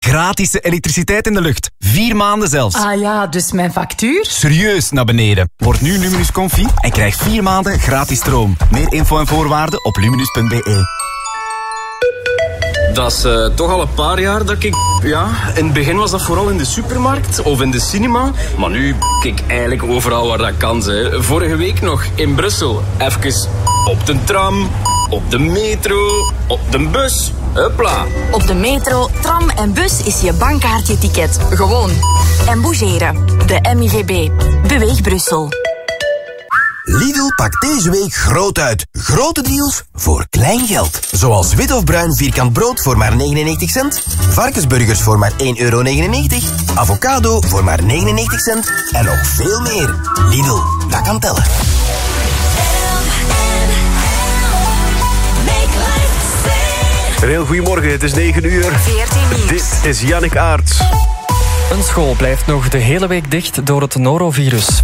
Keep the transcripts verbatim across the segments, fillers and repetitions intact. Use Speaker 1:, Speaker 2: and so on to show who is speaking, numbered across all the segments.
Speaker 1: gratis elektriciteit in de lucht. Vier maanden zelfs.
Speaker 2: Ah ja, dus mijn factuur?
Speaker 1: Serieus naar beneden. Word nu Luminus Confi en krijg vier maanden gratis stroom. Meer info en voorwaarden op luminus punt b e.
Speaker 3: Dat is uh, toch al een paar jaar dat ik... Ja, in het begin was dat vooral in de supermarkt of in de cinema. Maar nu kijk ik eigenlijk overal waar dat kan. Hè. Vorige week nog in Brussel. Even op de tram, op de metro, op de bus. Hopla.
Speaker 4: Op de metro, tram en bus is je bankkaartje-ticket. Gewoon. En bougeren. De M I V B. Beweeg Brussel.
Speaker 5: Lidl pakt deze week groot uit. Grote deals voor klein geld. Zoals wit of bruin vierkant brood voor maar negenennegentig cent. Varkensburgers voor maar één euro negenennegentig. Avocado voor maar negenennegentig cent. En nog veel meer. Lidl, dat kan tellen.
Speaker 6: Een heel goedemorgen, het is negen uur.
Speaker 4: veertien nieuws.
Speaker 6: Dit is Jannik Aerts.
Speaker 7: Een school blijft nog de hele week dicht door het norovirus.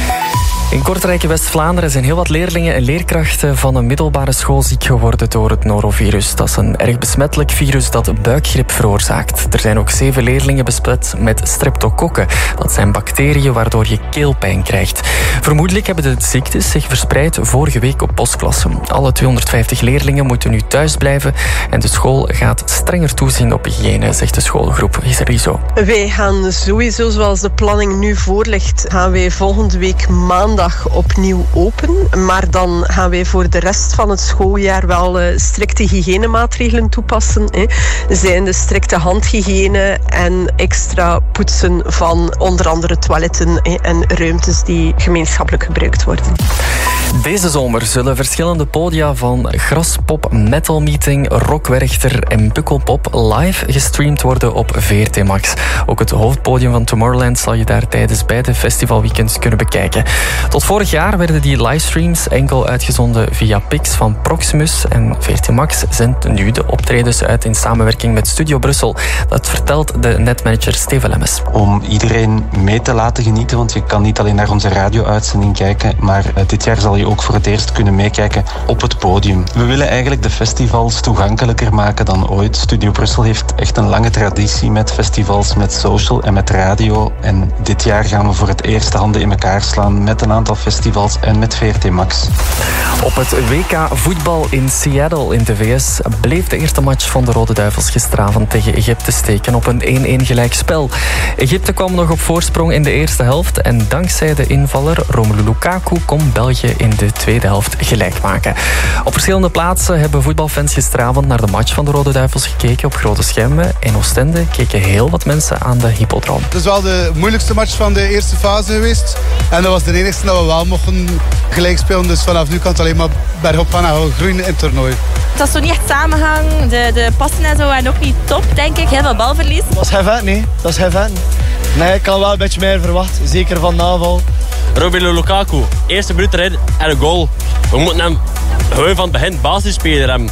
Speaker 7: In Kortrijk in West-Vlaanderen zijn heel wat leerlingen en leerkrachten van een middelbare school ziek geworden door het norovirus. Dat is een erg besmettelijk virus dat buikgriep veroorzaakt. Er zijn ook zeven leerlingen besmet met streptokokken. Dat zijn bacteriën waardoor je keelpijn krijgt. Vermoedelijk hebben de ziektes zich verspreid vorige week op postklassen. Alle tweehonderdvijftig leerlingen moeten nu thuis blijven en de school gaat strenger toezien op hygiëne, zegt de schoolgroep Iserizo.
Speaker 8: Wij gaan sowieso, zoals de planning nu voorligt, gaan wij volgende week maandag opnieuw open. Maar dan gaan wij voor de rest van het schooljaar wel uh, strikte hygiënemaatregelen toepassen. Hè. Zijn de strikte handhygiëne en extra poetsen van onder andere toiletten hè, en ruimtes die gemeenschappelijk gebruikt worden.
Speaker 7: Deze zomer zullen verschillende podia van Graspop, Metal Meeting, Rock Werchter en Pukkelpop live gestreamd worden op V R T Max. Ook het hoofdpodium van Tomorrowland zal je daar tijdens beide festivalweekends kunnen bekijken. Tot vorig jaar werden die livestreams enkel uitgezonden via Pix van Proximus en V R T Max zendt nu de optredens uit in samenwerking met Studio Brussel. Dat vertelt de netmanager Steven Lemmes.
Speaker 9: Om iedereen mee te laten genieten, want je kan niet alleen naar onze radio-uitzending kijken, maar uh, dit jaar zal je ook voor het eerst kunnen meekijken op het podium. We willen eigenlijk de festivals toegankelijker maken dan ooit. Studio Brussel heeft echt een lange traditie met festivals, met social en met radio. En dit jaar gaan we voor het eerst de handen in elkaar slaan met een aantal festivals en met V R T Max.
Speaker 7: Op het W K voetbal in Seattle in de V S bleef de eerste match van de Rode Duivels gisteravond tegen Egypte steken op een één-één gelijk spel. Egypte kwam nog op voorsprong in de eerste helft en dankzij de invaller Romelu Lukaku kon België in de tweede helft gelijk maken. Op verschillende plaatsen hebben voetbalfans gisteravond naar de match van de Rode Duivels gekeken op grote schermen. In Oostende keken heel wat mensen aan de Hippodroom.
Speaker 10: Het is wel de moeilijkste match van de eerste fase geweest. En dat was de enigste dat we wel mochten gelijk spelen. Dus vanaf nu kan het alleen maar bergop gaan en groeien in het toernooi.
Speaker 11: Het was zo niet echt samenhang. De, de passen en zo waren ook niet top, denk ik. Heel veel balverlies.
Speaker 12: Dat is heavy, nee. Dat is heavy. Nee, ik kan wel een beetje meer verwachten. Zeker van naval.
Speaker 13: Romelu Lukaku, eerste minuut erin en een goal. We moeten hem gewoon van het begin basisspeler hebben.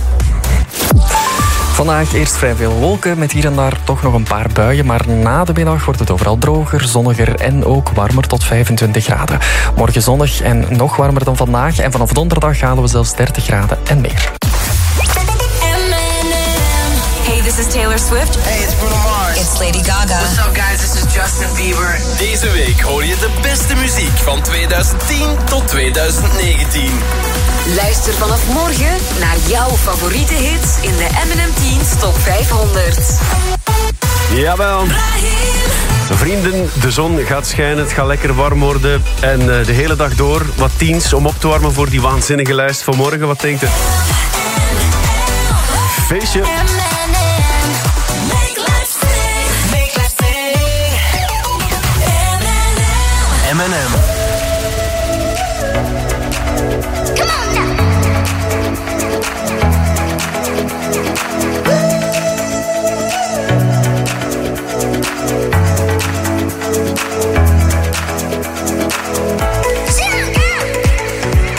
Speaker 7: Vandaag eerst vrij veel wolken, met hier en daar toch nog een paar buien. Maar na de middag wordt het overal droger, zonniger en ook warmer tot vijfentwintig graden. Morgen zonnig en nog warmer dan vandaag. En vanaf donderdag halen we zelfs dertig graden en meer.
Speaker 4: Hey, this is Taylor Swift.
Speaker 14: Hey, it's Bruno Mars.
Speaker 4: It's Lady Gaga.
Speaker 14: What's up, guys? This is Justin Bieber.
Speaker 15: Deze week hoor je de beste muziek van tweeduizend tien tot tweeduizend negentien.
Speaker 4: Luister vanaf morgen naar jouw favoriete hits in de M en M tien Top vijfhonderd.
Speaker 6: Jawel. Vrienden, de zon gaat schijnen, het gaat lekker warm worden. En uh, de hele dag door wat tiens om op te warmen voor die waanzinnige lijst van morgen. Wat denkt u? Feestje.
Speaker 15: M en M.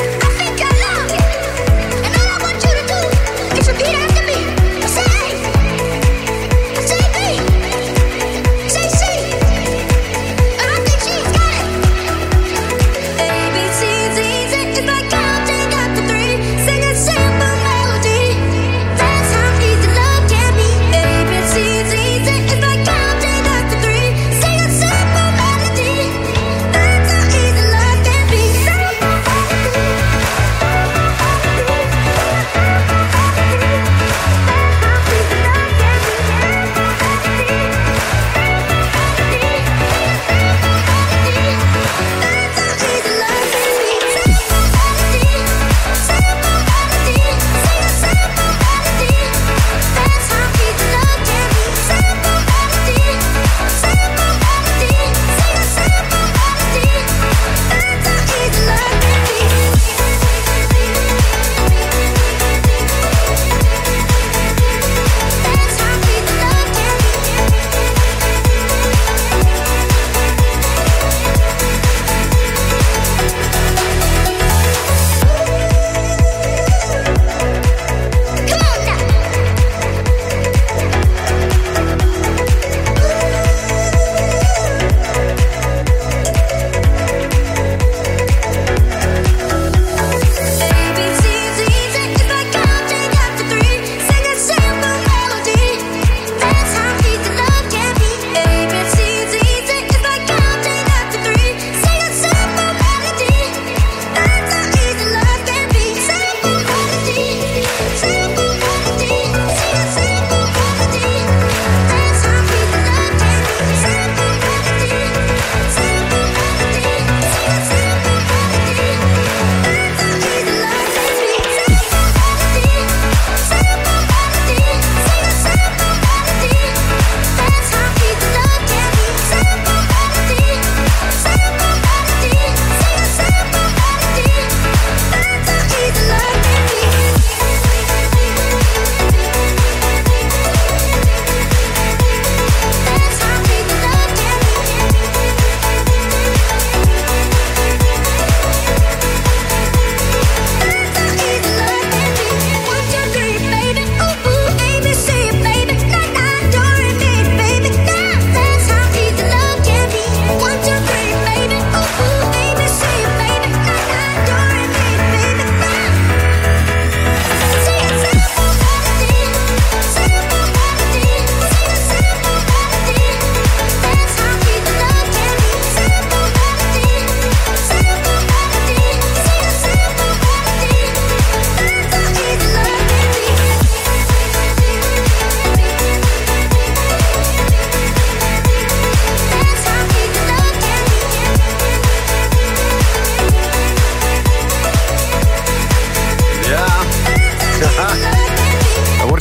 Speaker 16: Repeat after me. Say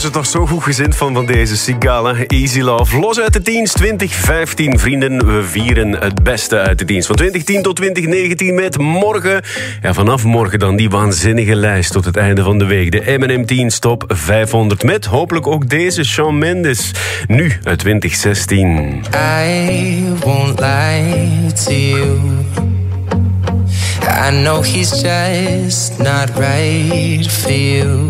Speaker 6: het nog zo goed gezind van, van deze Sigala. Easy Love. Los uit de dienst twintig vijftien. Vrienden, we vieren het beste uit de dienst. Van twintig tien tot twintig negentien met morgen. Ja, vanaf morgen dan die waanzinnige lijst tot het einde van de week. De M en M tien Top vijfhonderd. Met hopelijk ook deze Shawn Mendes. Nu uit twintig zestien.
Speaker 16: I won't lie to you. I know he's just not right for you.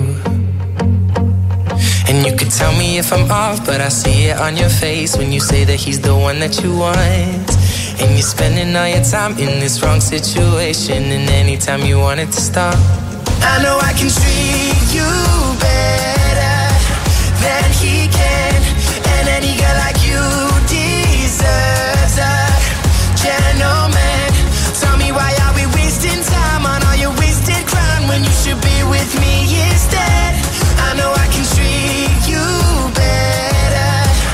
Speaker 16: And you could tell me if I'm off, but I see it on your face when you say that he's the one that you want. And you're spending all your time in this wrong situation, and anytime you want it to stop, I know I can treat you better than he can. And any girl like you deserves a gentleman. Tell me why are we wasting time on all your wasted crown when you should be with me instead. I know I can treat you better,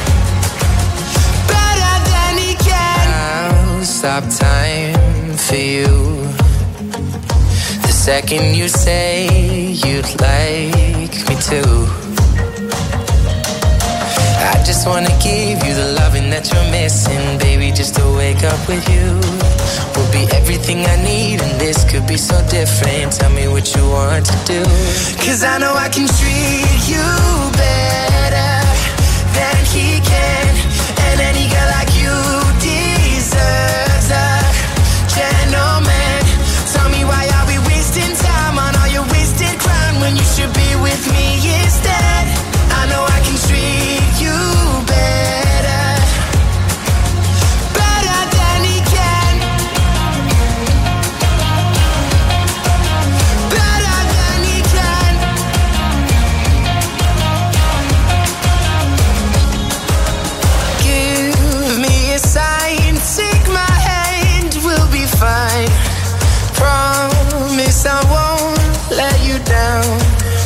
Speaker 16: better than he can. I'll stop time for you the second you say you'd like me to. I just wanna give you the loving that you're missing, baby, just to wake up with you will be everything I need, and this could be so different. Tell me what you want to do, 'cause I know I can treat you better than he can. And any girl like you deserves a gentleman. Tell me why are we wasting time on all your wasted crown when you should be with me instead. I know I can treat you better, better than he can, better than he can. Give me a sign, take my hand, we'll be fine. Promise I won't let you down.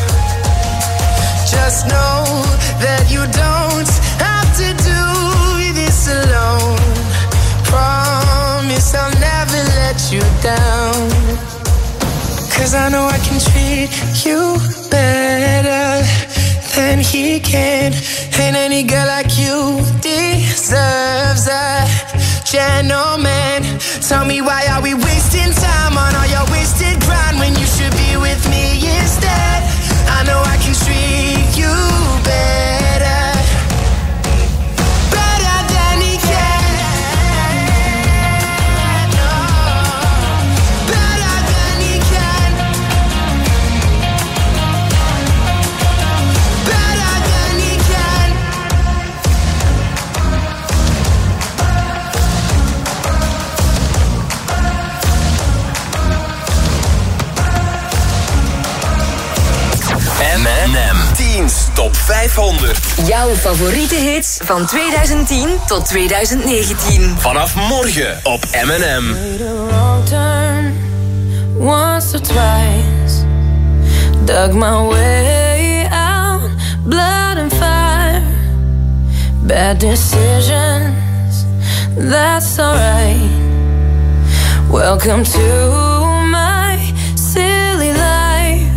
Speaker 16: Just know that you don't have to do this alone. Promise I'll never let you down. 'Cause I know I can treat you better than he can. And any girl like you deserves a gentleman. Tell me why are we wasting time on all your wasted grind when you should be with me instead. I know I can treat you better, better than he can. No, better than he can, better than he can.
Speaker 15: M en M tien Top vijfhonderd.
Speaker 4: Jouw favoriete hits van twintig tien tot twintig negentien.
Speaker 15: Vanaf morgen op M en M.
Speaker 17: Turn once or twice, dug my way out, blood and fire, bad decisions, that's alright. Welcome to my silly life.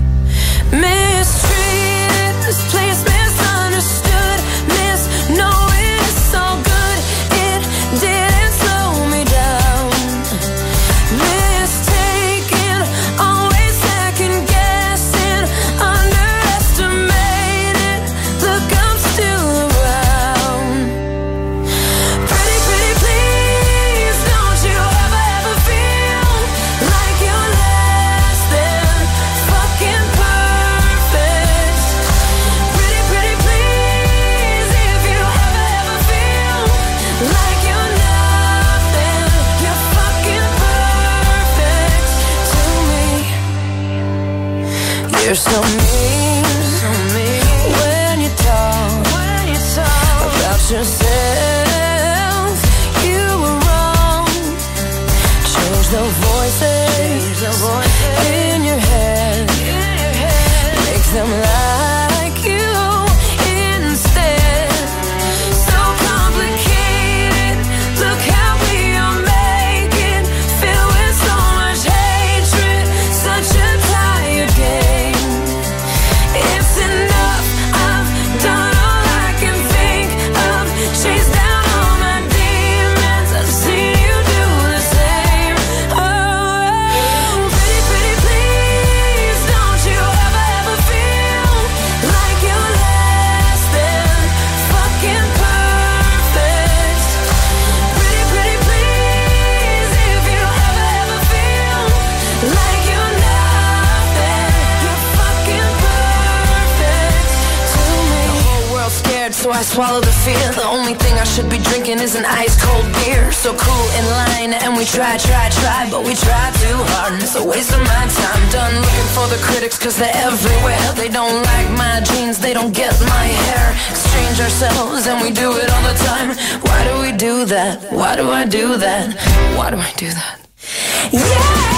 Speaker 17: Mistreated, this place misunderstood, miss knowing it's so good, it didn't slow me down. Mistaken, always second guessing, underestimated, look I'm still around. Pretty, pretty please, don't you ever, ever feel like you're less than fucking perfect. Pretty, pretty please, if you ever, ever feel like you're nothing, you're fucking perfect to me. You're so mean, so mean when you talk, when you talk about yourself. You were wrong. Change the voices, the voices in your head, make them like you instead. So complicated, look how we are making, filled with so much hatred, such a tired game. It's enough, I've swallow the fear. The only thing I should be drinking is an ice cold beer. So cool in line, and we try, try, try, but we try too hard, and it's a waste of my time. Done looking for the critics, cause they're everywhere. They don't like my jeans, they don't get my hair. Exchange ourselves, and we do it all the time. Why do we do that? Why do I do that? Why do I do that? Yeah!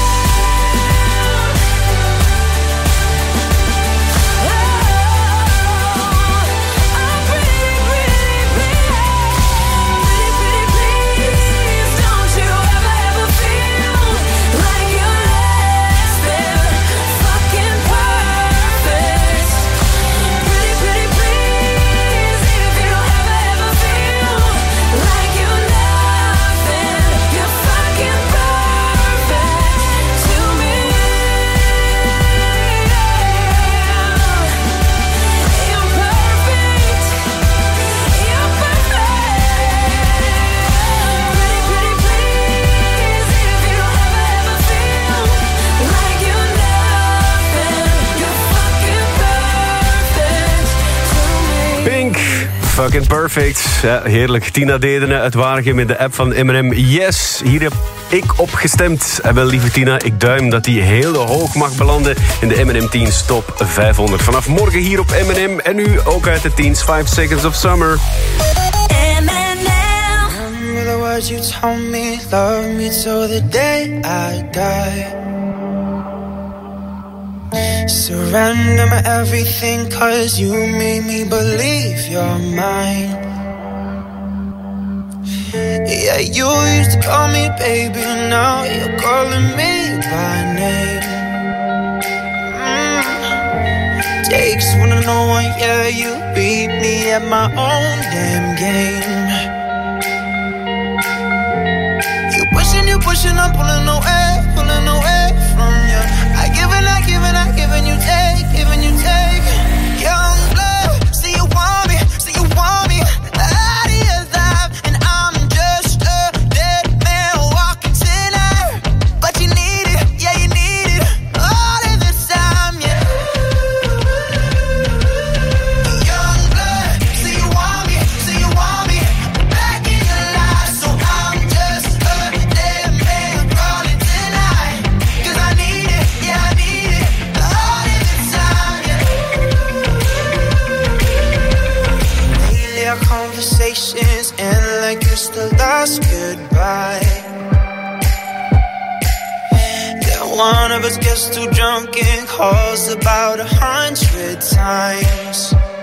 Speaker 6: Fucking perfect. Ja, heerlijk. Tina Dedenen uit Waregem in de app van M en M. Yes, hier heb ik op gestemd. En wel, lieve Tina, ik duim dat die heel hoog mag belanden in de M en M Teens Top vijfhonderd. Vanaf morgen hier op M en M. En nu ook uit de Teens five Seconds of Summer.
Speaker 17: M and M. Remember the words you told me, love me till the day I die. Surrender my everything, cause you made me believe you're mine. Yeah, you used to call me baby, now you're calling me by name. mm. Takes one to know one, yeah, you beat me at my own damn game. You pushing, you pushing, I'm pulling away, pulling away from you. I give and I give and I give and you take, give and you take. Young blood, see you want me, see you want me out of your life, and I'm just a dead man walking tonight. But you need it, yeah you need it, all of this time, yeah. Young blood, see you want me, see you want me back in your life, so I'm just a dead man crawling tonight. Cause I need it, yeah I need it, all of this time, yeah. Lately our conversations end like it's the last goodbye. Then one of us gets too drunk and calls about a hundred times.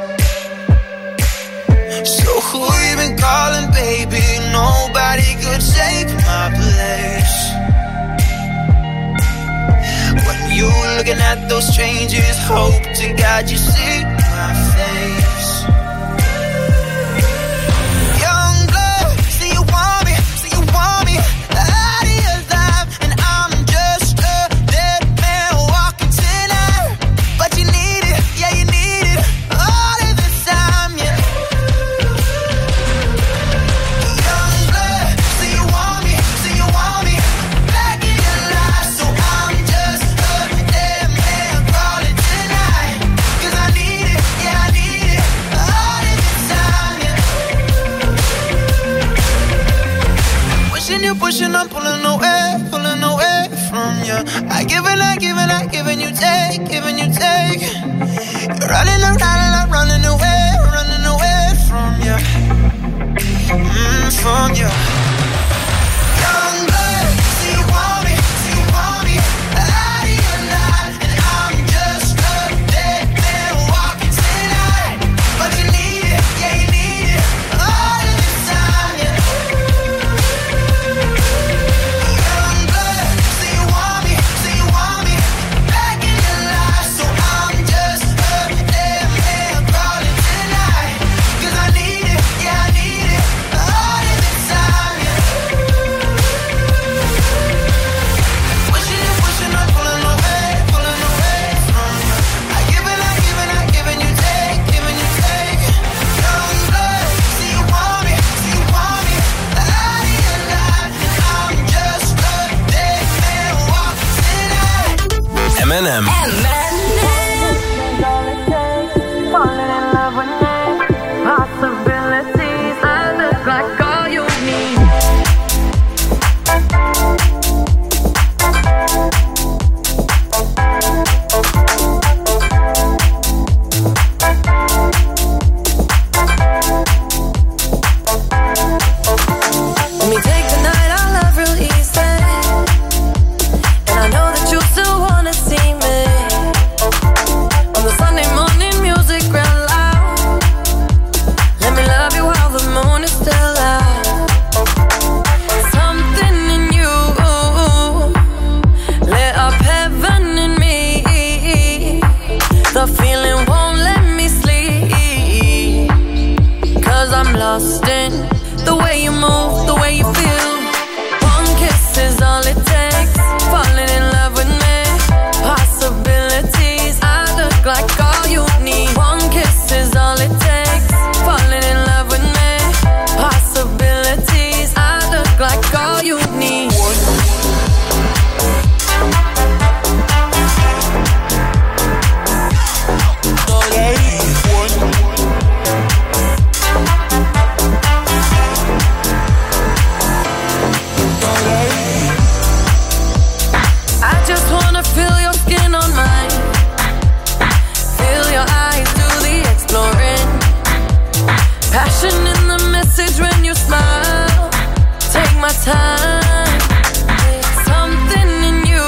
Speaker 17: So who you been calling, baby? Nobody could take my place. When you looking at those strangers, hope to God you see my face. Young blood, see you want me, see you want me out of your life, and I'm just a dead man walking tonight. But you need it, yeah you need it, all of this time, yeah. Young blood, see you want me, see you want me back in your life, so I'm just a dead man crawling tonight. Cause I need it, yeah I need it, all of this time, yeah. Pushing you, pushing, I'm pulling away, pulling away from you. I give and I give and I give and you take, give and you take. You're running around and I'm running away, running away from you, mm, from you. Young blood, see you want me, see you want me out of your life, and I'm just a dead man walking tonight. But you need it, yeah you need it, all of this time, yeah. Young blood, see you want me, see you want me back in your life, so I'm just a dead man crawling tonight. Cause I need it, yeah I need it, all of this time, yeah. Pushing you, pushing, I'm pulling away, pulling away from you. I give and I give and I give and you take, give and you take. Young blood, see you want me, see you want me out of your life, and I'm just a dead man walking tonight.
Speaker 15: M and M.
Speaker 17: M and M. Falling in love with me, lost
Speaker 18: lost in the way you move, the way you feel. One kiss is all it takes. Falling in love with me. Possibilities, I look like all you need. One kiss is all it takes. Falling in love with me. Possibilities, I look like all you need. Passion in the message when you smile. Take my time. Something in you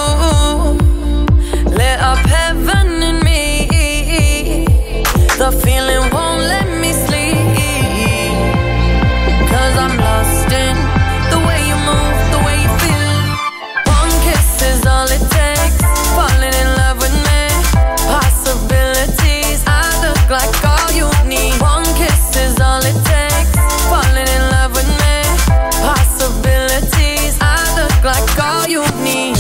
Speaker 18: lit up heaven in me. The feeling won't let me sleep. Cause I'm lost in the way you move, the way you feel. One kiss is all it takes. Falling in love with me. Possibilities, I look like all you need. One kiss is all it takes. Falling in love with me. Possibilities, I look like all you need.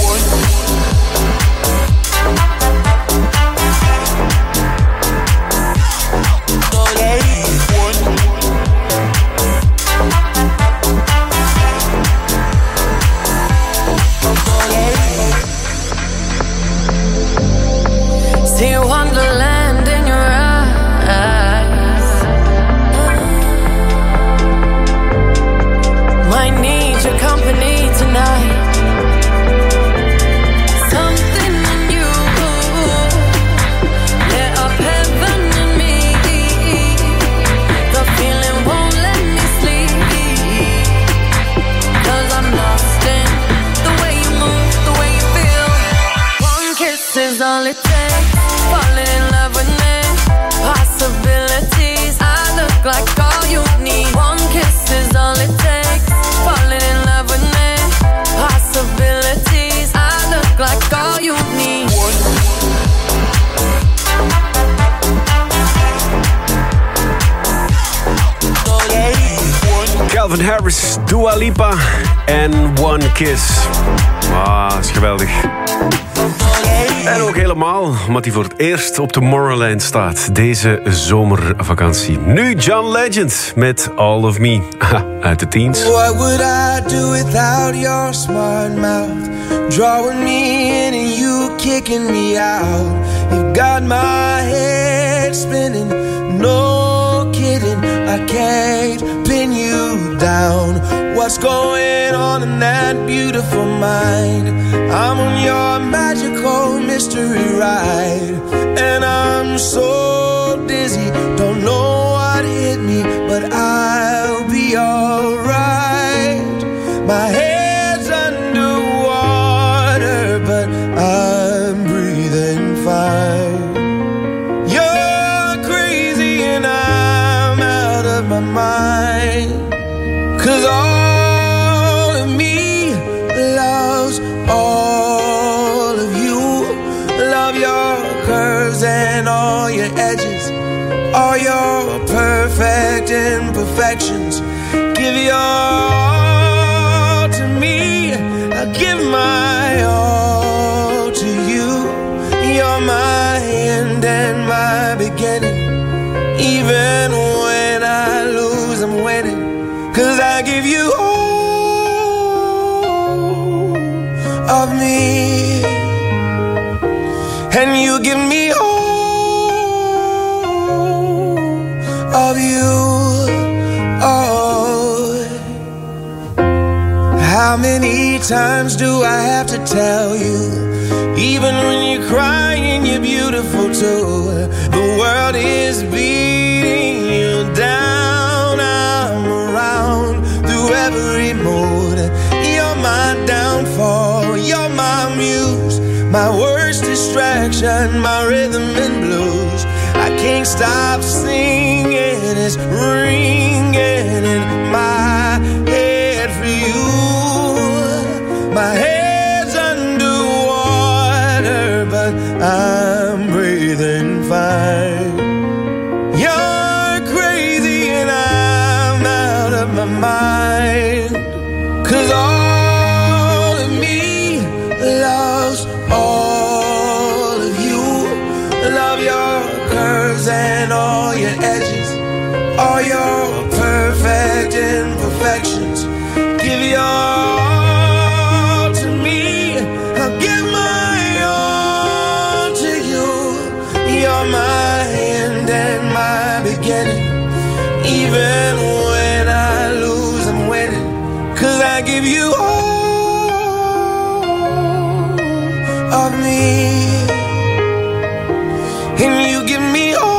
Speaker 18: See wonderland in your eyes. Might need your company tonight. Something in you lit up heaven in me. The feeling won't let me sleep. Cause I'm lost in the way you move, the way you feel. One kiss is all it takes. Falling in love with me. Possibilities, I look like all you need. One kiss is all it takes. Falling in love with me. Possibilities, I look like all you need.
Speaker 6: Calvin Harris, Dua Lipa en One Kiss. Ah, dat is geweldig. En ook helemaal, omdat hij voor het eerst op Tomorrowland staat. Deze zomervakantie. Nu John Legend met All of Me. Uit de teens.
Speaker 19: What would I do without your smart mouth? Drawing me in and you kicking me out. You got my head spinning. No kidding, I can't pin you down. What's going on in that beautiful mind? I'm on your magical mystery ride, and I'm so dizzy, don't know what hit me, but I'll be alright. My head's underwater, but I'm breathing fine. You're crazy and I'm out of my mind. Cause all of me loves all of you. Love your curves and all your edges, all your perfect imperfections. Give your all to me, I give my all to you. You're my end and my beginning. Even when I lose, I'm winning. Cause I give you all of me, and you give me all of you. Oh, how many times do I have to tell you? Even when you're crying, you're beautiful too. The world is beating you down. I'm around through every mood. You're my downfall, you're my muse, my worst distraction, my rhythm and blues. I can't stop singing, it's ringing in my head for you. My head's underwater, but I'm breathing fine. You're crazy and I'm my mind. 'Cause all of me loves all of you. Love your curves and all your edges, all your perfect imperfections. Give your all to me, I'll give my all to you. You're my end and my beginning. Even when I lose, I'm winning. 'Cause I give you all of me, and you give me all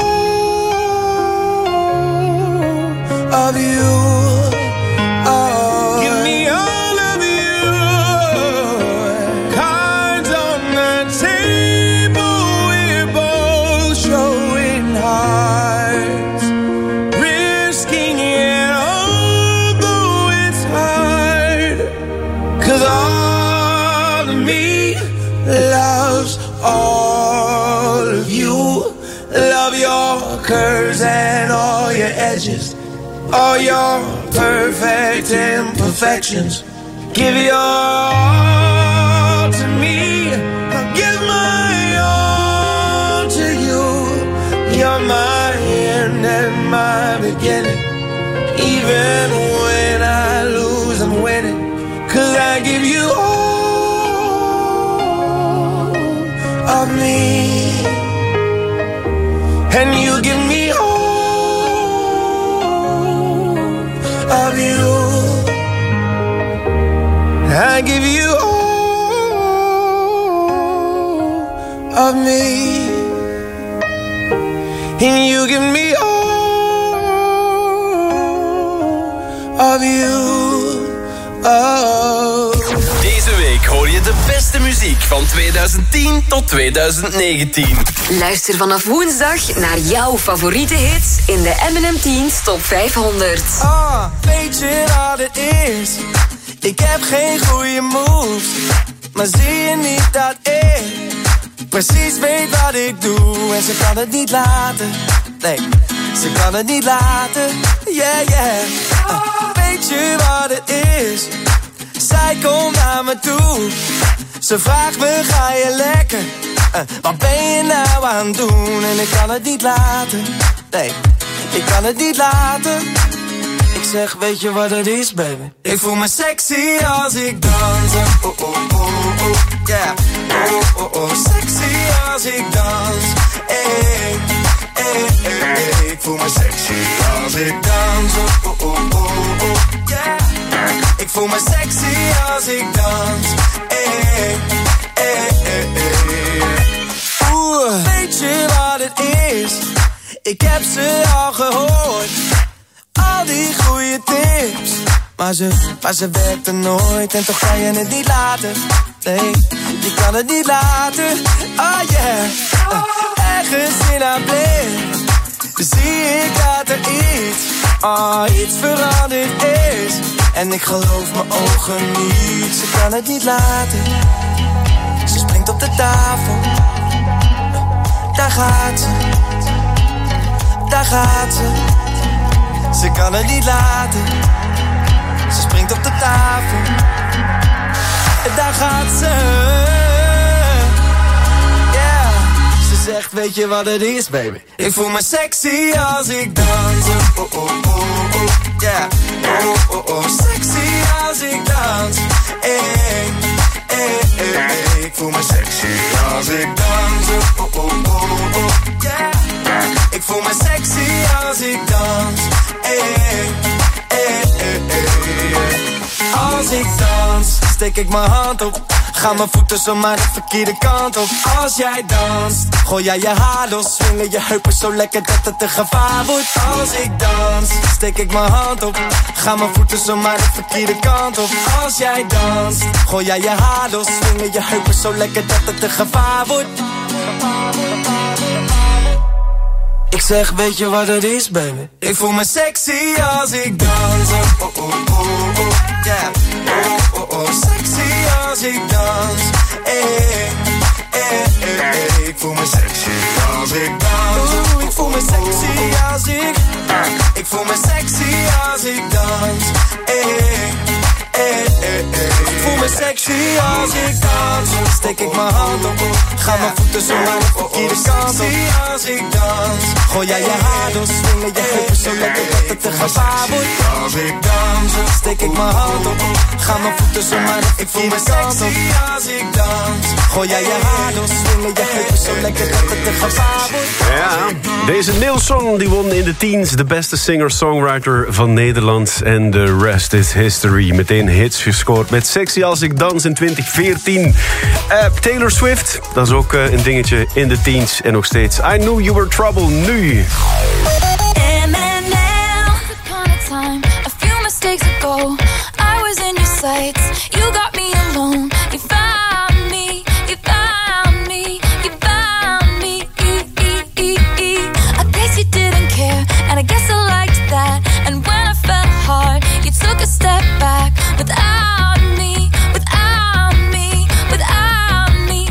Speaker 19: of you. Oh, give me all of you. Cards on the table, we're both showing hearts, risking it although it's hard. 'Cause all of me loves all of you. Love your curves and all your edges, all your perfect imperfections. Give your all to me, I'll give my all to you. You're my end and my beginning. Even when I lose, I'm winning. 'Cause I give you all of me, and you give me all of you. I give you all of me, and you give me all of you. Oh.
Speaker 15: Deze week hoor je de beste muziek van twintig tien tot twintig negentien.
Speaker 20: Luister vanaf woensdag naar jouw favoriete hits in de M en M tien Top vijfhonderd.
Speaker 19: Ah, weet je wat het is? Ik heb geen goede moves, maar zie je niet dat ik precies weet wat ik doe? En ze kan het niet laten, nee, ze kan het niet laten, yeah, yeah. Uh, weet je wat het is? Zij komt naar me toe, ze vraagt me, ga je lekker? Uh, wat ben je nou aan het doen? En ik kan het niet laten, nee, ik kan het niet laten. Ik zeg, weet je wat het is, baby? Ik voel me sexy als ik dans. Oh, oh, oh, oh, yeah. Oh, oh, oh, sexy als ik dans. Hey, hey, hey, hey. Ik voel me sexy als ik dans. Oh, oh, oh, oh, yeah. Ik voel me sexy als ik dans. Hey, hey, hey, hey. Oeh, weet je wat het is? Ik heb ze al gehoord, al die goede tips, maar ze, maar ze werkt er nooit. En toch kan je het niet laten, nee, je kan het niet laten. Oh yeah, uh, ergens in haar blik zie ik dat er iets, oh, iets veranderd is. En ik geloof mijn ogen niet, ze kan het niet laten. Ze springt op de tafel, daar gaat ze, daar gaat ze. Ze kan het niet laten. Ze springt op de tafel. En daar gaat ze. Yeah. Ze zegt, weet je wat het is, baby? Ik voel me sexy als ik dans. Oh, oh, oh, oh, yeah. Oh, oh, oh, sexy als ik dans. Hey, hey, hey, hey. Ik voel me sexy als ik dans. Oh, oh, oh, oh, yeah. Ik voel me sexy als ik dans. Hey, hey, hey, hey. Als ik dans, steek ik mijn hand op. Gaan mijn voeten zomaar de verkeerde kant op. Als jij danst, gooi jij je haar los. Swingen je heupen zo lekker dat het een gevaar wordt. Als ik dans, steek ik mijn hand op. Gaan mijn voeten zomaar de verkeerde kant op. Als jij danst, gooi jij je haar los. Swingen je heupen zo lekker dat het een gevaar wordt. Ik zeg, weet je wat het is, baby? Ik voel me sexy als ik dans. Oh, oh, oh, oh, yeah. Oh, oh, oh, sexy als ik dans. Hey, hey, hey, hey. Ik voel me sexy als ik dans. Oeh, ik voel me sexy als ik. Ik voel me sexy als ik dans. Eh, eh, eh, eh. Voel me sexy als ik dans. Steek ik mijn hand op, ga mijn voeten zo naar de verkeerde kant op. Sexy als ik dans. Gooi jij je haar door, swingen je heupen zo lekker dat het te gevaar wordt. Als ik dans, steek ik mijn hand op, ga mijn voeten zo naar de verkeerde kant op. Sexy als ik dans. Gooi jij je haar door, swingen je heupen zo lekker dat het te gevaar wordt.
Speaker 6: Ja, deze Nilsson die won in de teens de beste singer-songwriter van Nederland. En de rest is history. Meteen hits gescoord met Sexy als ik dans in twintig veertien. Uh, Taylor Swift, dat is ook uh, een dingetje in de teens. En nog steeds I Knew You Were Trouble nu.
Speaker 18: You got me alone. You found me. You found me. You found me. I guess you didn't care, and I guess I liked that. And when I fell hard, you took a step back without me, without me, without me.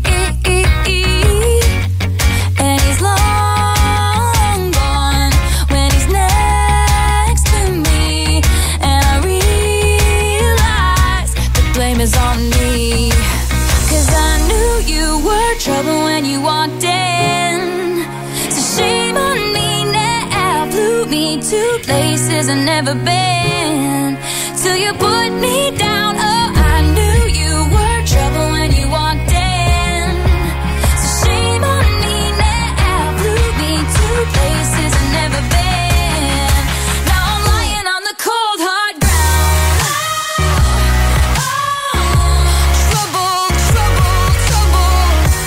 Speaker 18: And he's long gone when he's next to me, and I realize the blame is on me. 'Cause I knew you were trouble when you walked in. So shame on me now, flew me to places I've never been. Till you put me down, oh, I knew you were trouble when you walked in. So shame on me now, flew me to places I've never been. Now I'm lying on the cold hard ground. Trouble, trouble, trouble.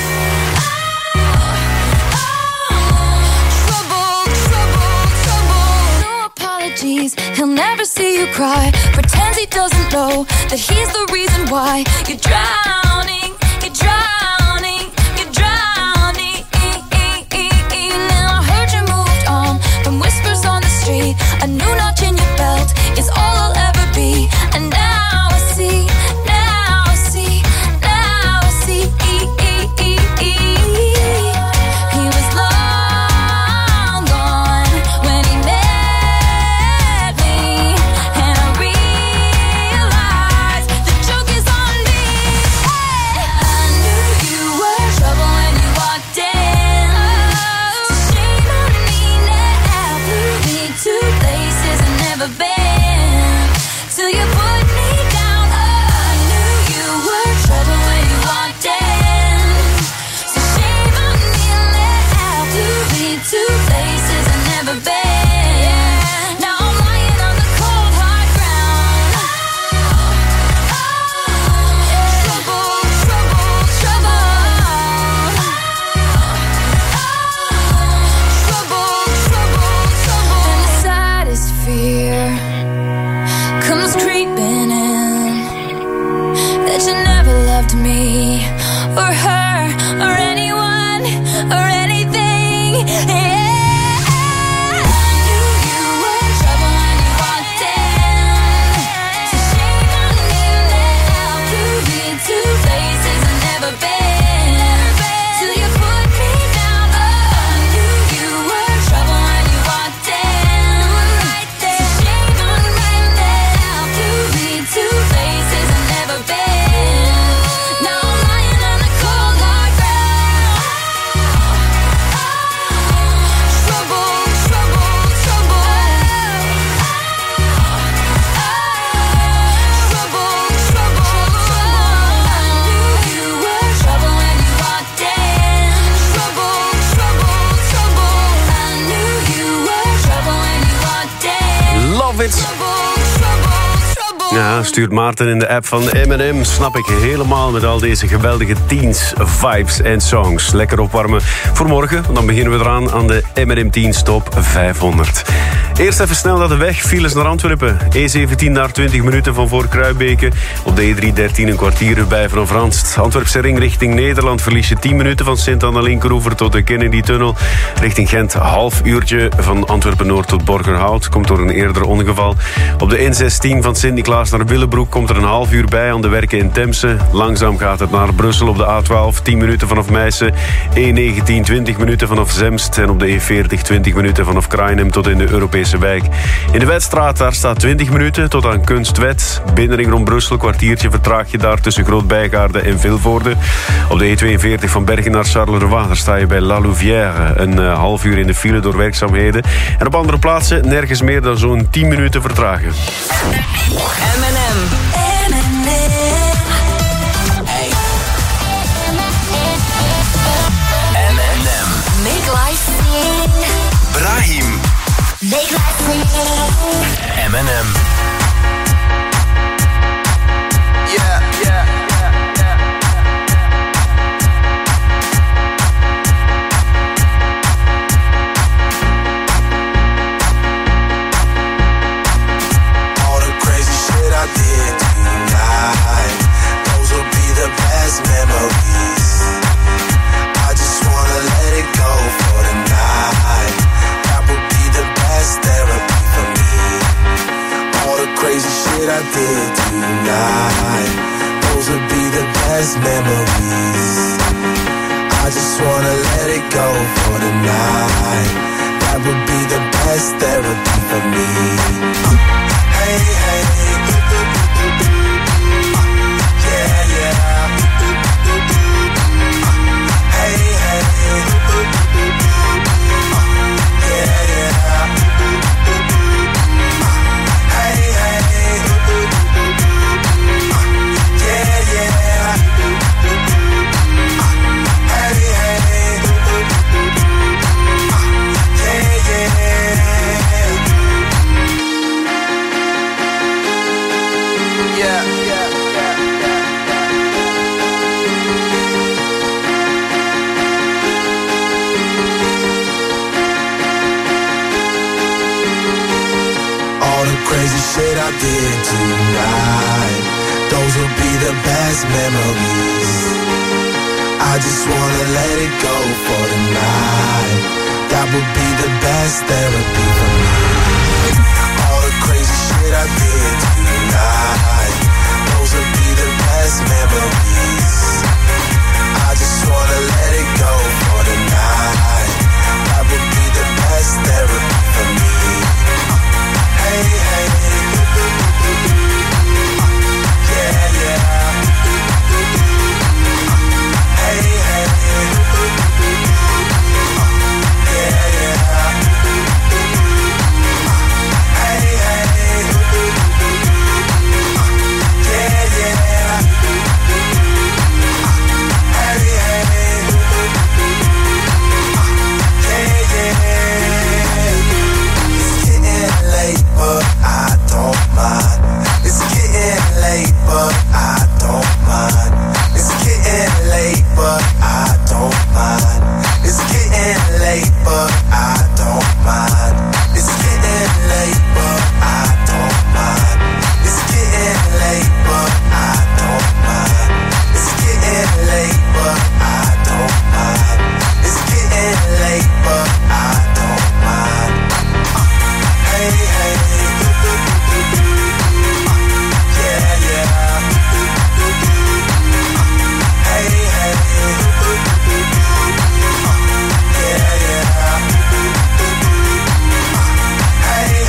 Speaker 18: Trouble, trouble, trouble. No apologies, he'll never see you cry. Pretends he doesn't know that he's the reason why you're drowning, you're drowning, you're drowning. Now I heard you moved on from whispers on the street. A new notch in your belt is all I'll ever be. And now I see, now I see, now I see. He was long gone when he met me, and I realized the joke is on me. I knew you were trouble when you walked in. So shame on me now, flew me to places I've never been. Till you put me down, oh, I knew you were trouble when you walked in. So shame on me now, flew me to places I've never been. Now I'm lying on the cold hard ground. Trouble, trouble, trouble. Trouble, trouble, trouble. And the saddest fear comes creeping in, that you never loved me or her or anyone or anything. Yeah. I knew you were trouble when you walked in. So shame on me now, flew me to places I've never been. Till you put me down, oh, I knew you were trouble when you walked in. Right there. So shame on me now, flew me to places I've never been. Now I'm lying on the cold hard ground. Trouble, trouble, trouble. Trouble, trouble, trouble. I knew you were trouble when you walked in. Trouble, trouble, trouble. I knew you were trouble when you walked in.
Speaker 6: Love it.
Speaker 18: Trouble, trouble, trouble.
Speaker 6: Ja, stuurt Maarten in de app van de M en M. Snap ik helemaal met al deze geweldige teens, vibes en songs. Lekker opwarmen voor morgen. Dan beginnen we eraan aan de M en M Teens Top vijfhonderd. Eerst even snel naar de weg. Files naar Antwerpen. E zeventien naar twintig minuten van voor Kruibeke. Op de E driehonderddertien een kwartier erbij van Franst. Antwerpse ring richting Nederland verlies je tien minuten van Sint-Anna-Linkeroever tot de Kennedy-tunnel. Richting Gent half uurtje van Antwerpen-Noord tot Borgerhout. Komt door een eerder ongeval. Op de N zestien van Sint-Niklaas Maas naar Willebroek komt er een half uur bij aan de werken in Temse. Langzaam gaat het naar Brussel op de A twaalf, tien minuten vanaf Meissen. E negentien, twintig minuten vanaf Zemst. En op de E veertig, twintig minuten vanaf Krainem tot in de Europese wijk. In de Wetstraat, daar staat twintig minuten tot aan Kunstwet. Binnenring rond Brussel, kwartiertje vertraag je daar tussen Groot-Bijgaarde en Vilvoorde. Op de E tweeënveertig van Bergen naar Charleroi, daar sta je bij La Louvière. Een uh, half uur in de file door werkzaamheden. En op andere plaatsen nergens meer dan zo'n tien minuten vertragen.
Speaker 20: M en M. M en M. Hey.
Speaker 15: M en M.
Speaker 20: Make life sing.
Speaker 15: Brahim.
Speaker 20: Make life sing.
Speaker 15: M en M.
Speaker 17: Yeah, yeah.
Speaker 19: I did tonight, those will be the best memories. I just wanna let it go for the night. That would be the best therapy for me. All the crazy shit I did tonight, those will be the best memories. I just wanna let it go for the night. That would be the best therapy for me. Hey, hey. Yeah, yeah. Hey, hey. Yeah, yeah. Hey, hey. Yeah, yeah. Hey, hey. Yeah, yeah. Yeah, yeah. All the crazy shit I did tonight, those will be the best memories. I just wanna let it go for the night. That would be the best therapy for me. All the crazy shit I did tonight, those will be the best memories. I just wanna let it go for the night. That would be the best therapy for me. Hey, hey. Yeah, yeah. Hey, hey. Yeah, yeah. Hey, hey. Yeah, yeah. Hey, hey. Yeah, yeah. It's getting late, but I don't mind. It's getting late, but I don't mind. It's getting late, but I don't mind. It's getting late, but I don't mind. It's getting late, but I don't mind. It's getting late, but I don't mind. It's getting late, but I don't mind. It's getting late, but I don't mind. Hey, hey. Yeah, yeah. Hey, hey. Yeah, yeah. Hey,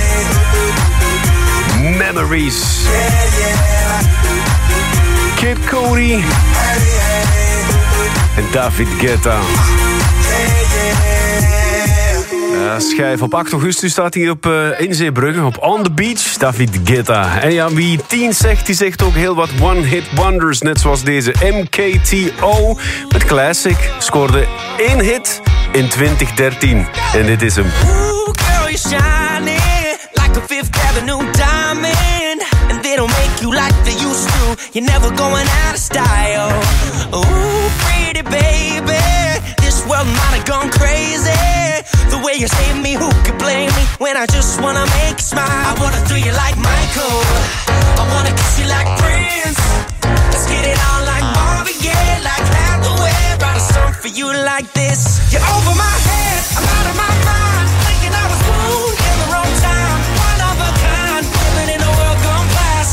Speaker 19: hey.
Speaker 6: Memories.
Speaker 19: Yeah, yeah.
Speaker 6: Kid Cody.
Speaker 19: Hey, hey.
Speaker 6: En David Guetta.
Speaker 19: Yeah, yeah.
Speaker 6: Ja, schijf op acht augustus staat hier op uh, Inzeebrugge, op On The Beach, David Guetta. En ja, wie tien zegt, die zegt ook heel wat one-hit wonders. Net zoals deze M K T O met Classic. Scoorde één hit in twintig dertien. En dit is hem.
Speaker 21: Ooh, girl, you're shining like a Fifth Avenue diamond. And they don't make you like they used to. You're never going out of style. Ooh, pretty baby, this world might have gone crazy. The way you save me, who could blame me? When I just wanna make you smile. I wanna do you like Michael, I wanna kiss you like Prince. Let's get it on like Marvin Gaye, like Hathaway. Write a song for you like this. You're over my head, I'm out of my mind. Thinking I was born in the wrong time. One of a kind, living in a world gone past.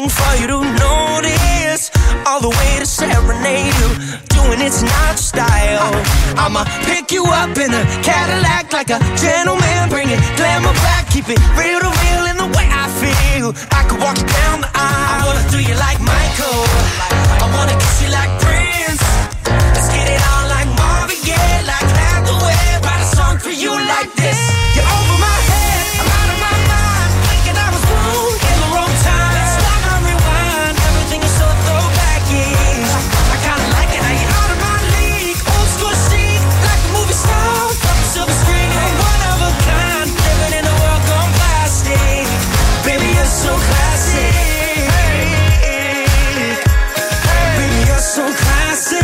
Speaker 21: for you to notice. All the way to serenade you. Doing it's not your style. I'ma pick you up in a Cadillac like a gentleman. Bring it glamour back. Keep it real to real in the way I feel. I could walk you down the aisle. I wanna do you like Michael. I wanna kiss you like Prince. Let's get it on like Marvin Gaye, like Hathaway. Write a song for you like this. You're over my head, I'm out of my mind. Thinking I was wrong in the wrong time. Stop and rewind, everything is so throwback-ish. I kinda like it how you're out of my league. Old school chic, like a movie star. From the silver screen, you're one of a kind. Living in a world gone plastic. Baby, you're so classic. Baby, you're so classic.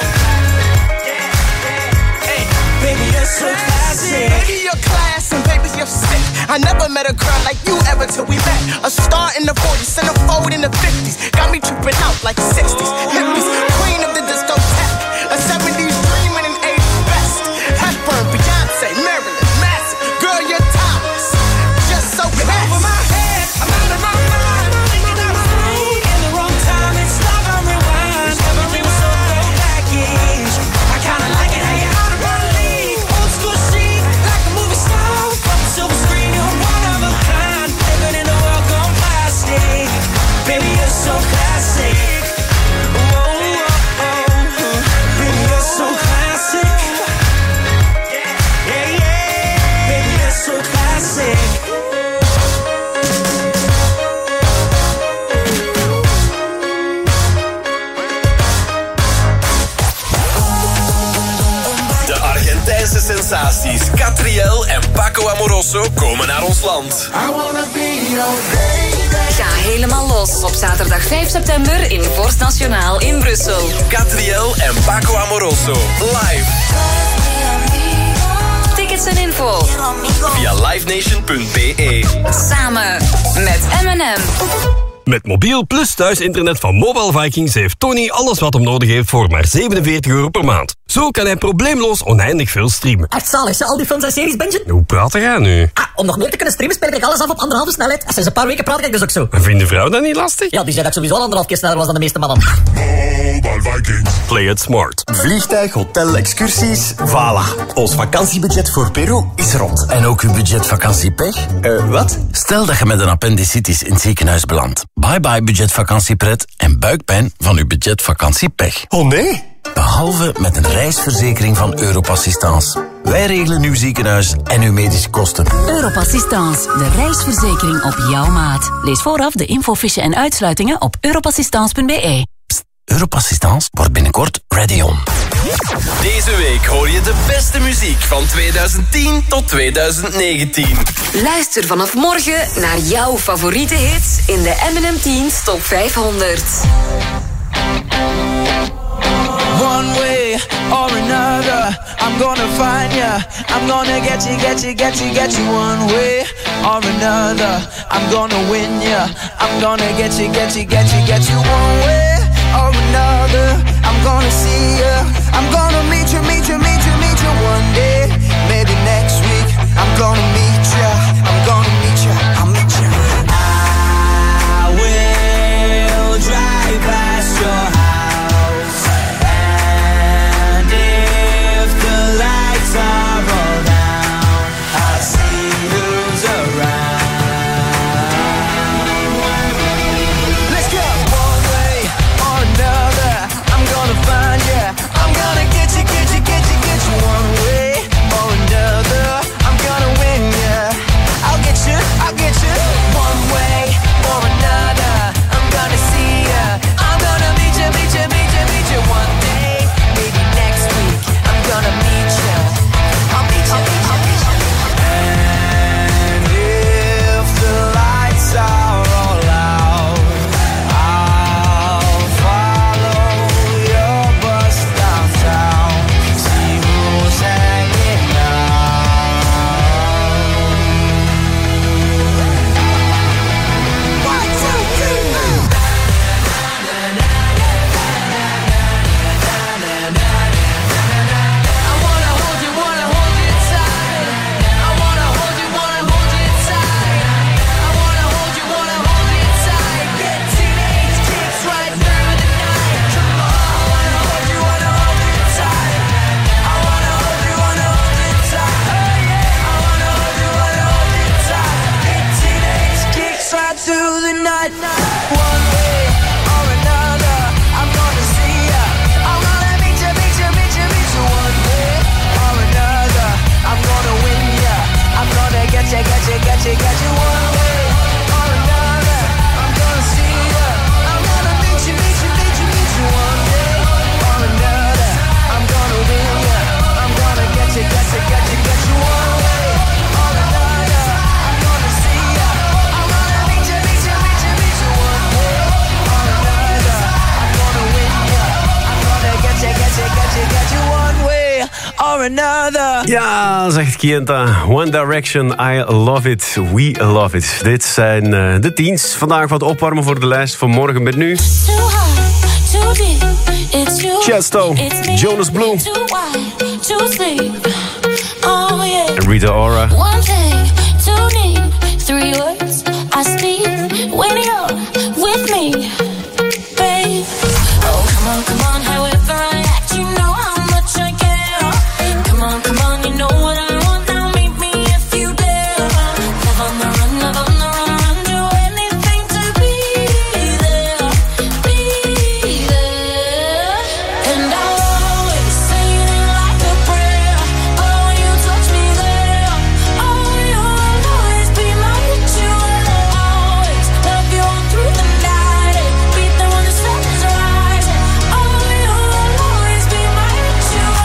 Speaker 21: Baby, you're so classic.
Speaker 2: Baby, you're class and baby, you're sick. I never met a girl like you ever till we met. A star in the forties, centerfold in the fifties. Got me tripping out like sixties. Hippies, queen of the discotheque. A seventies dream and an eighties best. Hepburn, Beyonce, Marilyn, Manson. Girl, you're topless. Just so classy.
Speaker 21: Over my head, I'm out of my mind. Thinking I was wrong in the wrong time. It's stop and rewind. Everything was so throwback-ish. I kinda like it how you're out of my league. Old school chic, like a movie star. From the silver screen, you're one of a kind. Living in a world gone plastic. Baby, you're so classic. Oh, oh, oh. Baby, you're so classic. Yeah, yeah. Baby, you're so classic.
Speaker 15: De Argentijnse sensaties Catriel en Paco Amoroso komen naar ons land.
Speaker 20: Ga helemaal los op zaterdag vijf september in Vorst Nationaal in Brussel.
Speaker 15: Catriel en Paco Amoroso live.
Speaker 20: Tickets en info
Speaker 15: Via livenation punt b e.
Speaker 20: samen met M en M.
Speaker 22: Met mobiel plus thuisinternet van Mobile Vikings heeft Tony alles wat hem nodig heeft voor maar zevenenveertig euro per maand. Zo kan hij probleemloos oneindig veel streamen.
Speaker 23: Echt zalig, al die films en series bingen?
Speaker 22: Hoe praat jij nu?
Speaker 23: Ah, om nog meer te kunnen streamen speel ik alles af op anderhalve snelheid. En sinds een paar weken praat ik dus ook zo.
Speaker 22: En vindt de vrouw dat niet lastig?
Speaker 23: Ja, die zei dat ik sowieso al anderhalf keer sneller was dan de meeste mannen.
Speaker 22: Mobile Vikings. Play it smart.
Speaker 24: Vliegtuig, hotel, excursies, voilà. Ons vakantiebudget voor Peru is rond.
Speaker 25: En ook uw budget vakantiepech?
Speaker 24: Uh, wat?
Speaker 25: Stel dat je met een appendicitis in het ziekenhuis belandt. Bye bye budgetvakanciepret en buikpijn van uw budgetvakanciepech.
Speaker 24: Oh nee?
Speaker 25: Behalve met een reisverzekering van Europassistance. Wij regelen uw ziekenhuis en uw medische kosten.
Speaker 26: Europassistance, de reisverzekering op jouw maat. Lees vooraf de infofiche en uitsluitingen op europassistance punt b e.
Speaker 25: Pst, Europassistance wordt binnenkort ready on.
Speaker 15: Deze week hoor je de beste muziek van tweeduizend tien tot tweeduizend negentien.
Speaker 20: Luister vanaf morgen naar jouw favoriete hits in de M en M tien Top vijfhonderd.
Speaker 21: One way or another, I'm gonna find ya. I'm gonna get you, get you, get you, get you. One way or another, I'm gonna win ya. I'm gonna get you, get you, get you, get you. One way or another, I'm gonna see ya. I'm gonna meet you, meet you, meet you, meet you. One day, maybe next week, I'm gonna meet ya. I'm gonna meet ya, I'll meet ya. I will drive past your house. One way or another, I'm gonna win ya. night. One way or another, I'm gonna see ya. I'm gonna meet ya, meet ya, meet ya, meet ya. One way or another, I'm gonna win ya. I'm gonna get ya, get ya, get ya, get ya. One way or another, I'm gonna see ya. I'm gonna meet ya, meet ya, meet ya, meet ya. One way or another, I'm gonna win ya. I'm gonna get ya, get ya, get ya, get ya. One way or another, I'm gonna see ya. I'm gonna meet ya, meet ya, meet ya, meet ya. One way or another, I'm gonna win ya. I'm gonna get ya, get ya, get ya, get ya. One way or another.
Speaker 6: Ja, zegt Kienta. One Direction, I love it. We love it. Dit zijn uh, de teens. Vandaag wat opwarmen voor de lijst van morgen met nu. Chesto, Jonas Blue. En Rita Ora.
Speaker 1: One thing, two need, three words I speak when you're with me, babe. Oh, come on, come on, however I act, you know how much I care. Come on, come on, you know what I want, now meet me if you dare. Love on the run, love on the run, run, do anything to be there, be there. And I'll always say it like a prayer. Oh, you touch me there. Oh, you'll always be my ritual. Always love you all through the night and beat them when the sun is rising. Oh, you'll always be my ritual.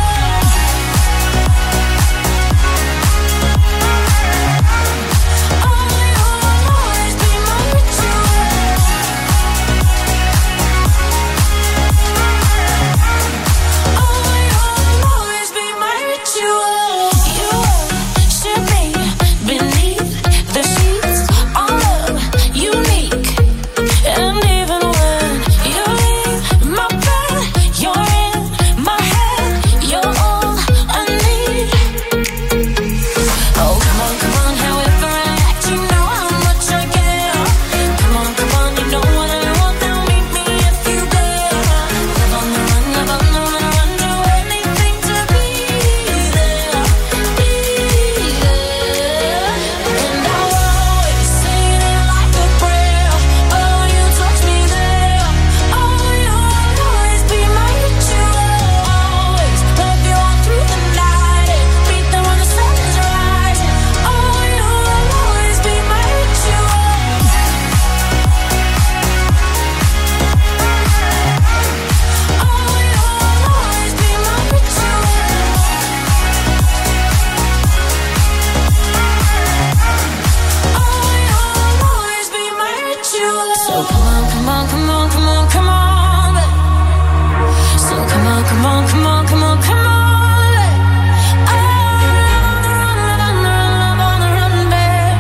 Speaker 1: So come on, come on, come on, come on, come on, babe. So come on, come on, come on, come on, come on, babe. Oh, on the run, on the run, babe.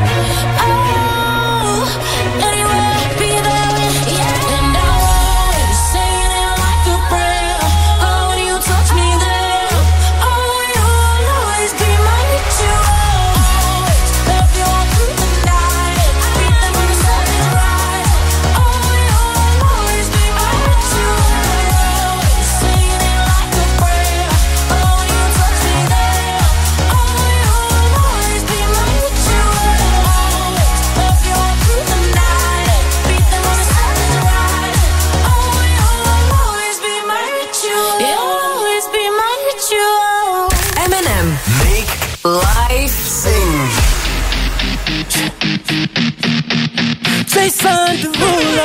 Speaker 1: Oh, anywhere, be there with you. And I'll always say it like a prayer. Oh, when you touch me there. Oh, you'll always be my ritual. Always love you all through the night. Beat them when the sun is rising. Oh, you'll always be my ritual. Always saying it like a prayer. Oh, when you touch me there. Oh, you'll always be my ritual. Always love you all through the night. Beat them when the sun is rising. Oh, you'll always be my ritual. You'll always be my ritual.
Speaker 20: M and M.
Speaker 15: Make
Speaker 20: Live.
Speaker 15: Sing.
Speaker 21: Jason Derulo.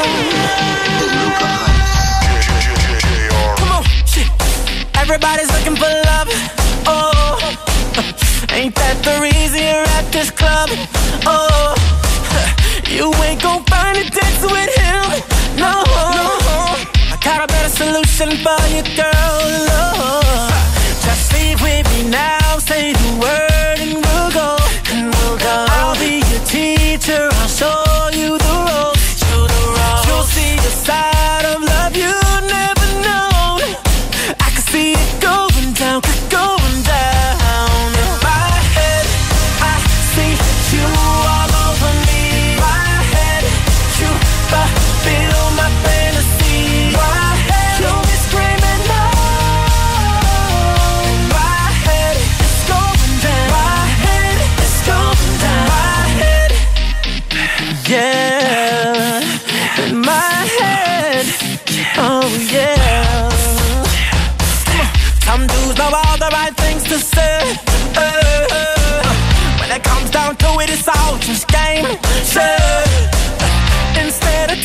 Speaker 21: Come on, shit. Everybody's looking for love. Oh, ain't that the reason you're at this club? Oh, you ain't gon' find a dance with him. No, I got a better solution for you, girl. Oh, just leave with me now. Say the word and we'll go. And we'll go. I'll be your teacher. I'll show you the ropes. You'll see a side of love you've never known. I can see it going down, going down. In my head, I see you all over me. My head, you fulfill my fantasy. My head, you'll be screaming out.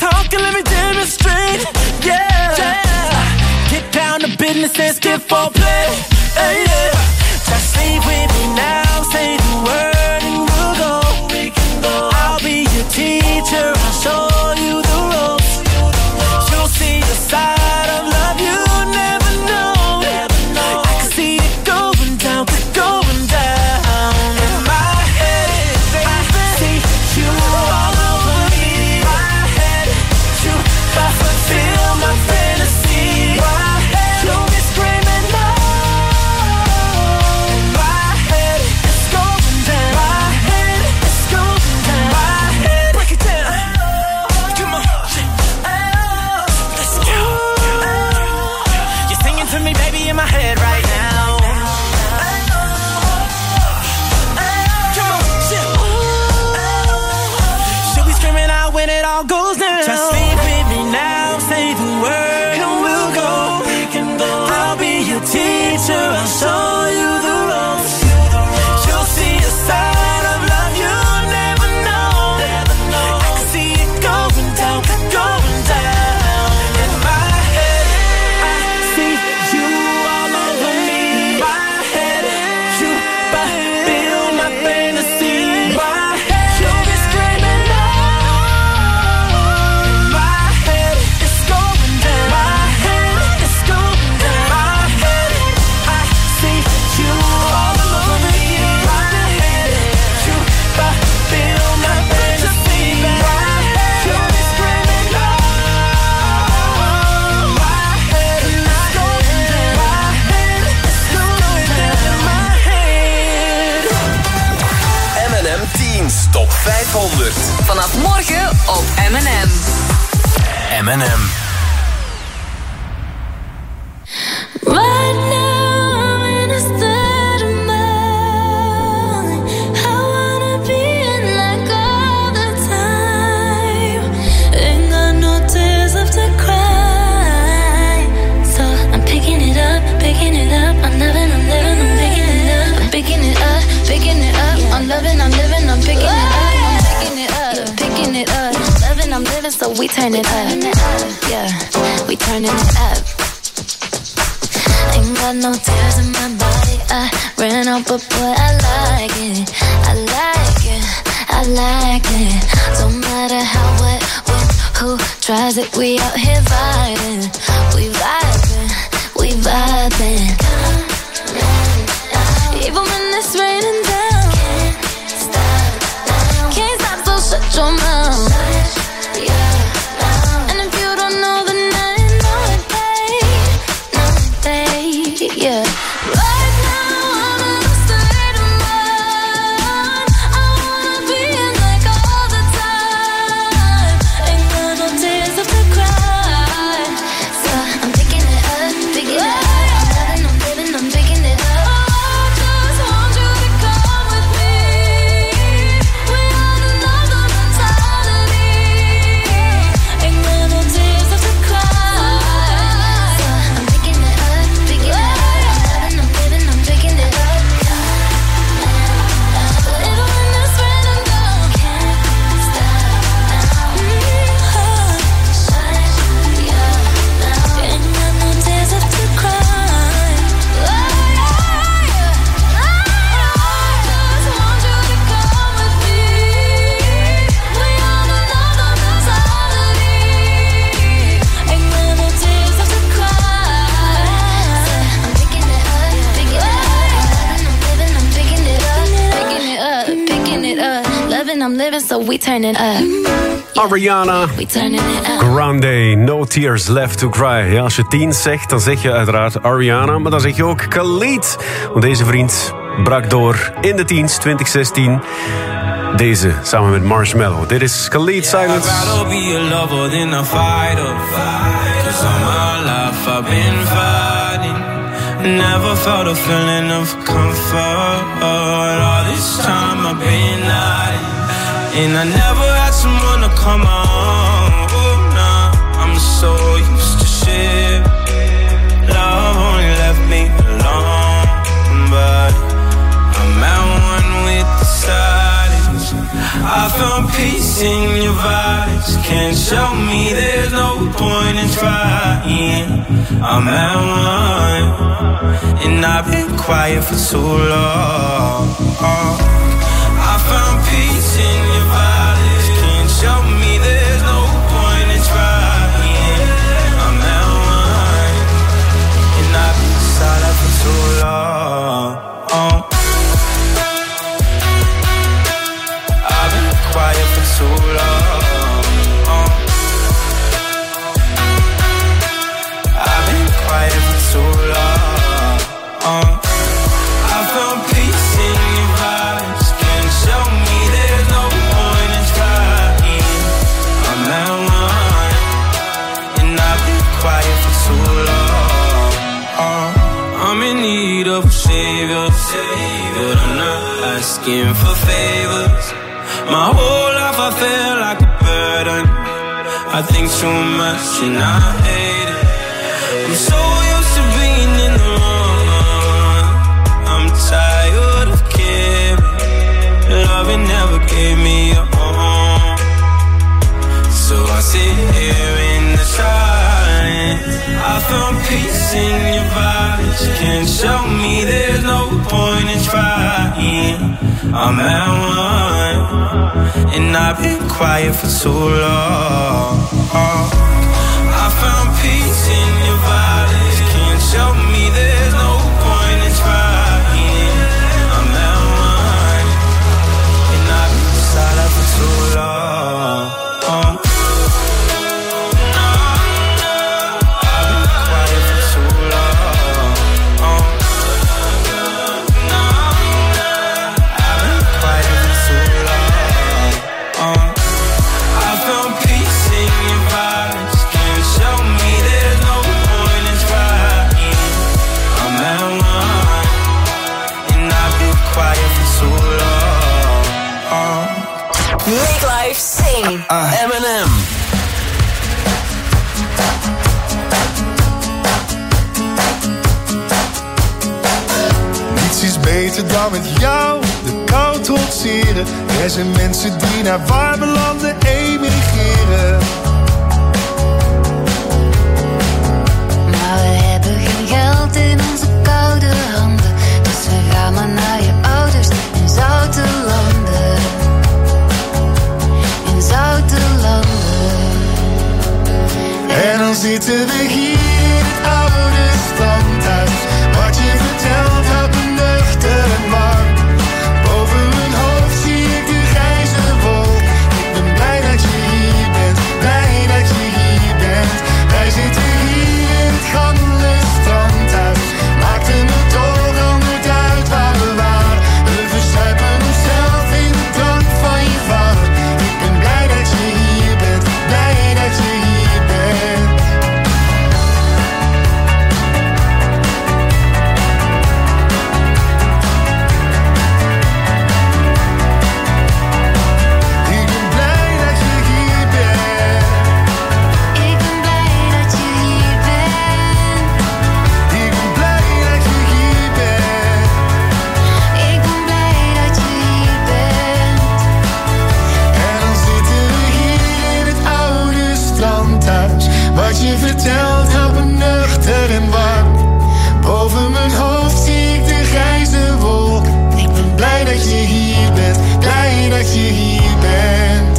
Speaker 21: talk and let me demonstrate. Yeah, yeah. Get down to business and skip for play. Hey, yeah. Just leave with me now, say the word and we'll go. We can go. I'll be your teacher, I'll show you the ropes. You'll see the side of love you never know. I can see it going down, going down. In my head, I see you all over me. My head, you fulfill my fantasy. My head, you'll be screaming no. In my head, it's going down. My head, it's going down. My head, break it down. Come on, let's go. You're singing to me, baby, in my head right now. Come on, she'll be screaming out when it all goes down. Just sleep with me now, say the word and we'll go. We can go. I'll be your teacher, I'll show you the ropes. You'll see a side of love you never know. I can see it going down, going down. In my head, I see you all over me. My head, you fulfill my fantasy. My head, you'll be screaming no. My head, it's going down. My head, it's going down. My head, I see you all over me. My head, you fulfill my fantasy. My head, you'll be screaming no. My head, it's going down. My head, it's going down. My head.
Speaker 15: M en M Teens Top vijfhonderd.
Speaker 4: Vanaf morgen op M en M.
Speaker 15: M en M.
Speaker 1: Right now I'm in a state of mind. I wanna be in like all the time. Ain't got no tears left to cry. So I'm picking it up, picking it up. I'm loving, I'm living, I'm picking it up. I'm picking it up, picking it up. I'm loving, I'm living, I'm picking it up. I'm picking it up, picking it up. Loving, I'm living, so we turn it up. Yeah, we turning it up. Ain't got no tears in my body. I ran out, but boy, I like it. I like it. I like it. Don't matter how, what, when, who tries it. We out here vibing. We vibing. We vibing. Even when it's raining down. Can't stop, so shut your mouth. And if you don't know, then I know it, babe. Know it, babe. Yeah. Right now I'm in a state of mind. I wanna be in like all the time. Ain't got no tears left to cry. So I'm picking it up, picking it up. I'm loving, I'm living, I'm picking it up. I just want you to come with me. We are another mentality. Ain't got no tears left to cry. So I'm picking it up, picking it up. I'm loving, I'm living, I'm picking it up. Even when it's raining down, can't stop. Ain't got no tears left to cry. I just want you to come with me. We on another mentality. Ain't got no tears left to cry. I'm picking it up, picking it up. I'm living, I'm picking it up, picking it up, picking it up. Loving, I'm living, so we turn it up.
Speaker 6: Ariana
Speaker 1: We turning it up.
Speaker 6: Grande, No Tears Left to Cry. Ja, als je teens zegt, dan zeg je uiteraard Ariana, maar dan zeg je ook Khalid. Want deze vriend brak door in de teens, twintig zestien. Deze, samen met Marshmello. Dit is Khalid Silence.
Speaker 21: I'd rather be a lover than a fighter. Cause all my life I've been fighting. Never felt a feeling of comfort. All this time I've been hiding. And I never had someone to come on. Oh, nah, I'm so used to shit. Love only left me alone. But I'm at one with the silence. I found peace in your vibes. Can't show me
Speaker 19: me there's no point in trying. I'm at one, and I've been quiet for too long. I found peace in your violence. Can't show me there's no point in trying. I'm at one, and I've been silent for too long. I've been quiet for too long. I've been quiet for too long. I found peace in your vibes. Can't show me there's no point in trying. I'm at one, and I've been quiet for too long. I'm in need of a savior, but I'm not asking for favors. My whole life I feel like a burden. I think too much and I hate it. I'm so used to being in the wrong. I'm tired of caring. Loving never gave me a home. So I sit here in the silence. I found peace in your vibes. Can't show me there's no point in trying. I'm at one, and I've been quiet for too long. I found peace in your vibes. Can't show me there's no point in trying. I'm at one, and I've been silent for too long. I've been quiet for too long. I've been quiet for too long. I found peace in your vibes. Can't show me there's no point in trying. I'm at one, and I've been quiet for too long.
Speaker 20: Make life sing.
Speaker 15: M and M.
Speaker 3: Niets is beter dan met jou de kou trotseren. Er zijn mensen die naar warme landen emigreren.
Speaker 1: Maar we hebben geen geld in onze koude handen. Dus we gaan maar naar je ouders in zoute landen. In zoute landen.
Speaker 3: En dan zitten we hier in het oude standhuis. Wat je vertelt houdt me nuchter en warm. Boven mijn hoofd zie ik de grijze wolk. Ik ben blij dat je hier bent, blij dat je hier bent. Wij zitten hier in het gammele strandhuis. Maakte me toch al niet uit waar we waren. We verzuipen onszelf in de drank van je vader. Ik ben blij dat je hier bent, blij dat je hier bent. Ik ben blij dat je hier bent.
Speaker 1: Ik ben blij dat je hier bent.
Speaker 3: Ik ben blij dat je hier bent.
Speaker 1: Ik ben blij dat je hier bent.
Speaker 3: En dan zitten we hier in het oude strandhuis. Wat je vertelt houdt me nuchter en warm. Boven mijn hoofd zie ik de grijze wolk. Ik ben blij dat je hier bent, blij dat je hier bent.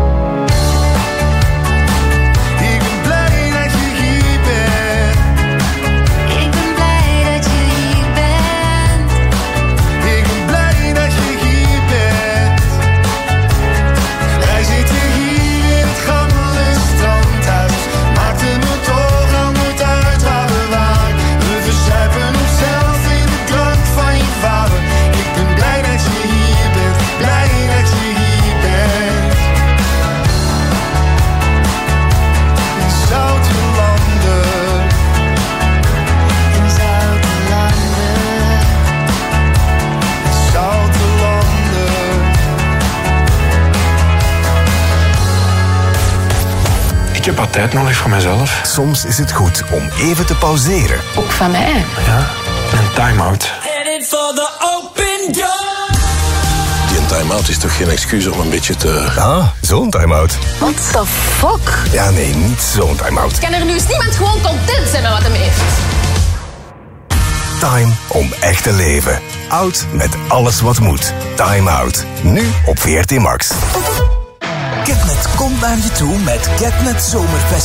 Speaker 3: Ik ben blij dat je hier bent.
Speaker 1: Ik ben blij dat je hier bent.
Speaker 3: Ik ben blij dat je hier bent. Wij zitten hier in het gammele strandhuis. Maakte me toch al nooit uit waar we waren. We verzuipen onszelf in de drank van je vader. Ik ben blij dat je hier bent, blij dat je hier bent. In zoute landen.
Speaker 1: In zoute landen.
Speaker 3: Zoute landen.
Speaker 5: Ik heb wat tijd nodig voor mezelf.
Speaker 24: Soms is het goed om even te pauzeren.
Speaker 20: Ook van mij.
Speaker 5: Ja, een time-out.
Speaker 21: Headed for the open door.
Speaker 24: Die een time
Speaker 5: time-out is toch geen excuus om een beetje te...
Speaker 24: Ah, zo'n time-out.
Speaker 23: What the fuck?
Speaker 24: Ja, nee, niet zo'n time-out.
Speaker 23: Kan er nu eens niemand gewoon content zijn met wat hem heeft?
Speaker 24: Time om echt te leven. Oud met alles wat moet. Time Out. Nu op V R T Max.
Speaker 8: Getnet komt naar je toe met Getnet Zomerfest.